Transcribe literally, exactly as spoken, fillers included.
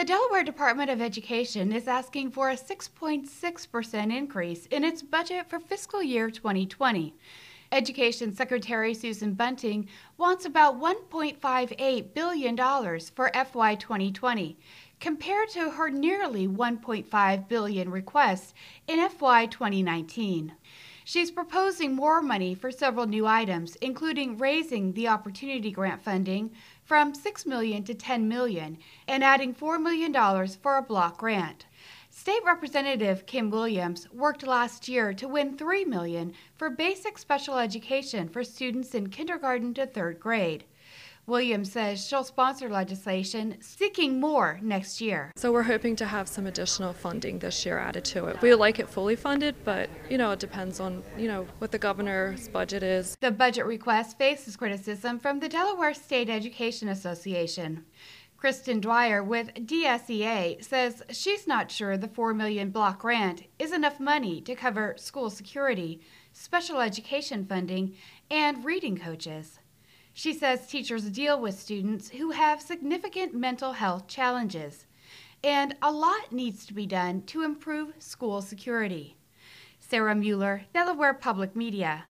Delaware Department of Education is asking for a six point six percent increase in its budget for fiscal year twenty twenty. Education Secretary Susan Bunting wants about one point five eight billion dollars for F Y twenty twenty, compared to her nearly one point five billion dollars request in F Y twenty nineteen. She's proposing more money for several new items, including raising the Opportunity Grant funding from six million dollars to ten million dollars and adding four million dollars for a block grant. State Representative Kim Williams worked last year to win three million dollars for basic special education for students in kindergarten to third grade. Williams says she'll sponsor legislation seeking more next year. So we're hoping to have some additional funding this year added to it. We would like it fully funded, but you know, it depends on, you know, what the governor's budget is. The budget request faces criticism from the Delaware State Education Association. Kristen Dwyer with D S E A says she's not sure the four million dollars block grant is enough money to cover school security, special education funding, and reading coaches. She says teachers deal with students who have significant mental health challenges, and a lot needs to be done to improve school security. Sarah Mueller, Delaware Public Media.